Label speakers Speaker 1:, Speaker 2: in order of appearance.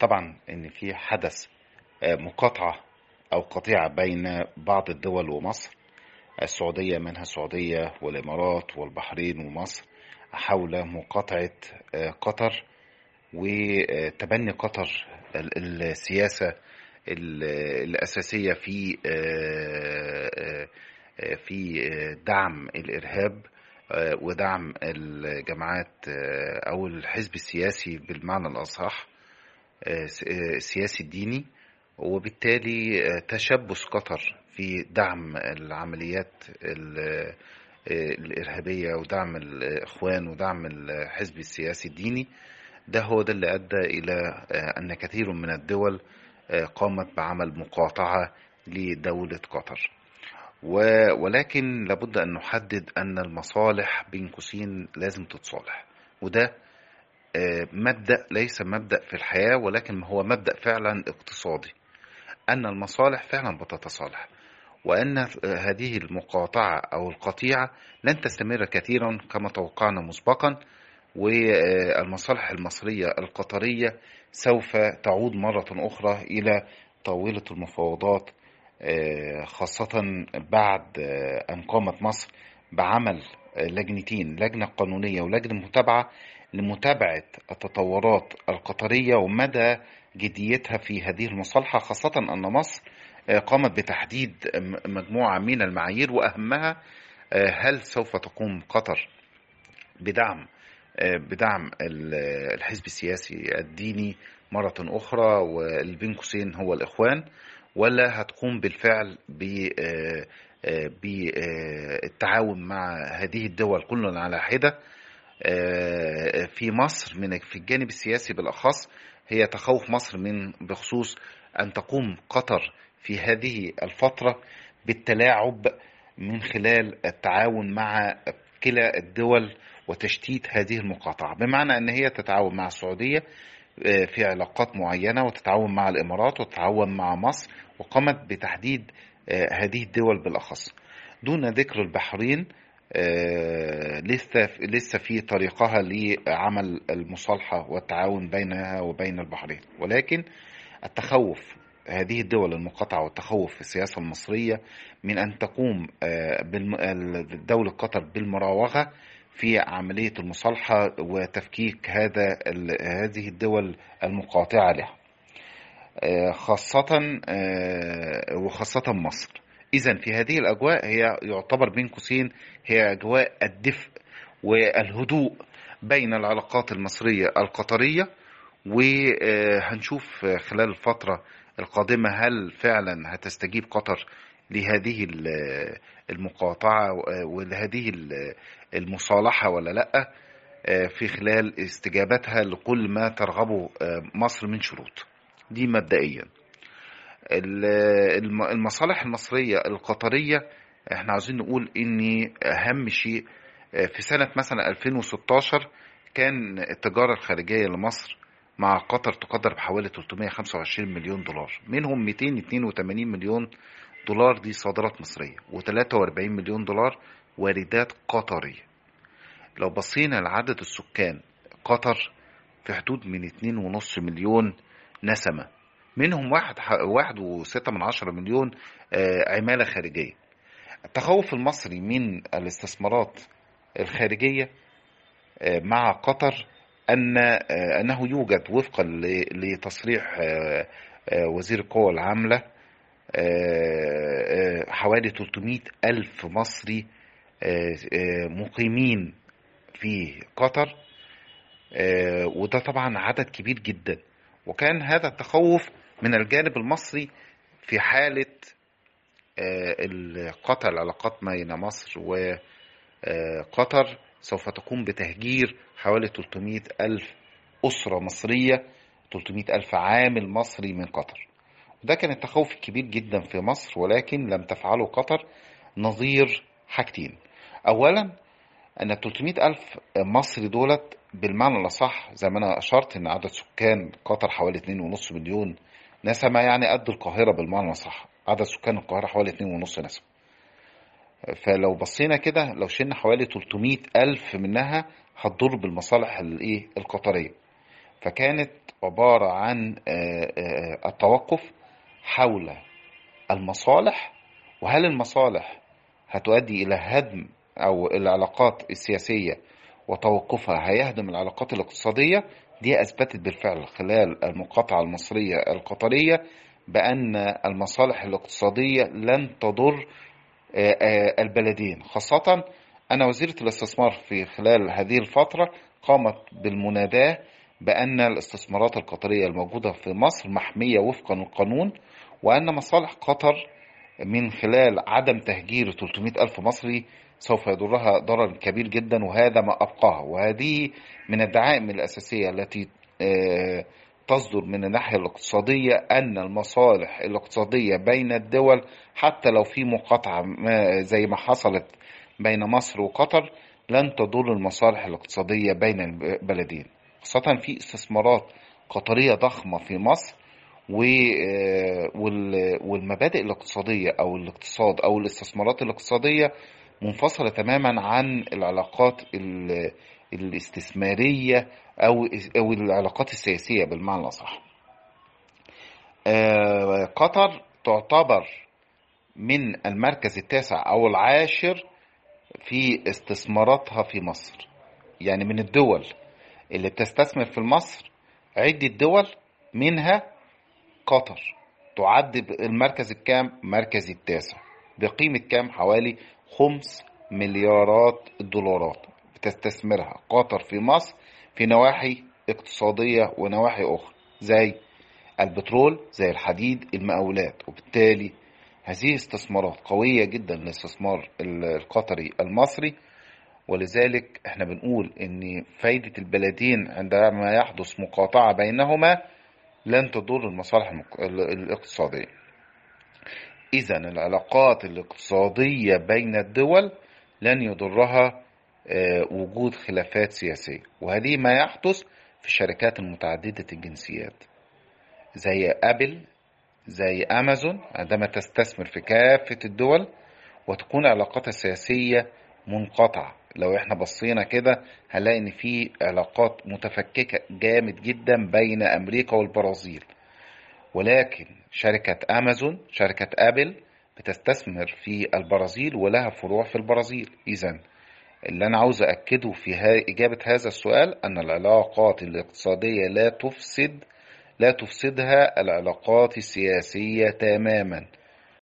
Speaker 1: طبعا ان في حدث مقاطعة او قطيعة بين بعض الدول ومصر. السعودية، منها السعودية والامارات والبحرين ومصر، حول مقاطعة قطر وتبني قطر السياسة الأساسية في دعم الإرهاب ودعم الجماعات أو الحزب السياسي بالمعنى الأصح، السياسي الديني. وبالتالي تشبث قطر في دعم العمليات الإرهابية ودعم الإخوان ودعم الحزب السياسي الديني. ده اللي أدى إلى أن كثير من الدول قامت بعمل مقاطعة لدولة قطر. ولكن لابد أن نحدد أن المصالح بين قوسين لازم تتصالح، وده مبدأ ليس مبدأ في الحياة، ولكن هو مبدأ فعلا اقتصادي، أن المصالح فعلا بتتصالح، وأن هذه المقاطعة أو القطيعة لن تستمر كثيرا كما توقعنا مسبقا، والمصالح المصرية القطرية سوف تعود مرة أخرى إلى طاولة المفاوضات، خاصة بعد أن قامت مصر بعمل لجنتين، لجنة قانونية ولجنة متابعة لمتابعة التطورات القطرية ومدى جديتها في هذه المصالحة، خاصة أن مصر قامت بتحديد مجموعة من المعايير، وأهمها هل سوف تقوم قطر بدعم الحزب السياسي الديني مرة أخرى، واللي بين قوسين هو الإخوان، ولا هتقوم بالفعل بالتعاون مع هذه الدول كل على حدة. في مصر في الجانب السياسي بالأخص هي تخوف مصر بخصوص أن تقوم قطر في هذه الفترة بالتلاعب من خلال التعاون مع كلا الدول وتشتيت هذه المقاطعة، بمعنى أن هي تتعاون مع السعودية في علاقات معينة، وتتعاون مع الإمارات، وتتعاون مع مصر، وقامت بتحديد هذه الدول بالأخص دون ذكر البحرين. لسه في طريقها لعمل المصالحة والتعاون بينها وبين البحرين، ولكن التخوف هذه الدول المقاطعة والتخوف في السياسة المصرية من أن تقوم دولة قطر بالمراوغة في عملية المصالحة وتفكيك هذه الدول المقاطعة لها، وخاصة مصر. إذن في هذه الأجواء هي يعتبر بين قوسين هي أجواء الدفء والهدوء بين العلاقات المصرية القطرية. وهنشوف خلال الفترة القادمة هل فعلا هتستجيب قطر لهذه المقاطعة ولهذه المصالحة ولا لأ، في خلال استجابتها لكل ما ترغبه مصر من شروط. دي مبدئيا. المصالح المصرية القطرية، احنا عاوزين نقول ان اهم شيء في سنة مثلا 2016 كان التجارة الخارجية لمصر مع قطر تقدر بحوالي 325 مليون دولار، منهم 282 مليون دولار دي صادرات مصرية، و43 مليون دولار واردات قطرية. لو بصينا لعدد السكان قطر في حدود من 2.5 مليون نسمة، منهم 1.6 مليون عمالة خارجية. التخوف المصري من الاستثمارات الخارجية مع قطر أنه يوجد وفقا لتصريح وزير القوى العاملة حوالي 300 ألف مصري مقيمين في قطر، وده طبعا عدد كبير جدا. وكان هذا التخوف من الجانب المصري في حالة قطع العلاقات بين مصر وقطر سوف تقوم بتهجير حوالي 300 ألف أسرة مصرية، 300 ألف عامل مصري من قطر. وده كان التخوف الكبير جدا في مصر، ولكن لم تفعله قطر نظير حاجتين. أولا أن 300 ألف مصري دولت بالمعنى الأصح زي ما أنا أشرت أن عدد سكان قطر حوالي 2.5 مليون نسمة، يعني قد القاهرة بالمعنى الأصح، عدد سكان القاهرة حوالي 2.5 نسمة. فلو بصينا كده لو شلنا حوالي 300 ألف منها هتضر بالمصالح القطرية. فكانت عبارة عن التوقف حول المصالح، وهل المصالح هتؤدي إلى هدم أو العلاقات السياسية وتوقفها هيهدم العلاقات الاقتصادية. دي أثبتت بالفعل خلال المقاطعة المصرية القطرية بأن المصالح الاقتصادية لن تضر البلدين. خاصة أن وزيرة الاستثمار في خلال هذه الفترة قامت بالمناداة بأن الاستثمارات القطرية الموجودة في مصر محمية وفقا للقانون، وأن مصالح قطر من خلال عدم تهجير 300 ألف مصري سوف يضرها ضرر كبير جدا، وهذا ما أبقاها. وهذه من الدعائم الأساسية التي تصدر من الناحية الاقتصادية، أن المصالح الاقتصادية بين الدول حتى لو في مقاطعة زي ما حصلت بين مصر وقطر لن تضر المصالح الاقتصادية بين البلدين، خاصة في استثمارات قطرية ضخمة في مصر. والمبادئ الاقتصادية أو الاقتصاد أو الاستثمارات الاقتصادية منفصلة تماما عن العلاقات الاستثمارية أو العلاقات السياسية بالمعنى الأصح. قطر تعتبر من المركز التاسع أو العاشر في استثماراتها في مصر، يعني من الدول اللي بتستثمر في مصر عدة دول، منها قطر تعد المركز الكام؟ مركز التاسع، بقيمة كام؟ حوالي 5 مليارات دولارات بتستثمرها قطر في مصر في نواحي اقتصادية ونواحي أخرى زي البترول، زي الحديد، المقاولات. وبالتالي هذه استثمارات قوية جدا للاستثمار القطري المصري. ولذلك احنا بنقول ان فايدة البلدين عندما يحدث مقاطعة بينهما لن تضر المصالح الاقتصادية. إذا العلاقات الاقتصادية بين الدول لن يضرها وجود خلافات سياسية، وهذه ما يحدث في الشركات المتعددة الجنسيات زي أبل، زي أمازون، عندما تستثمر في كافة الدول وتكون علاقاتها السياسية منقطعة. لو احنا بصينا كده هنلاقي ان في علاقات متفككة جامد جدا بين امريكا والبرازيل، ولكن شركة امازون، شركة ابل، بتستثمر في البرازيل ولها فروع في البرازيل. اذا اللي انا عاوز اكده في اجابة هذا السؤال ان العلاقات الاقتصادية لا تفسدها العلاقات السياسية تماما.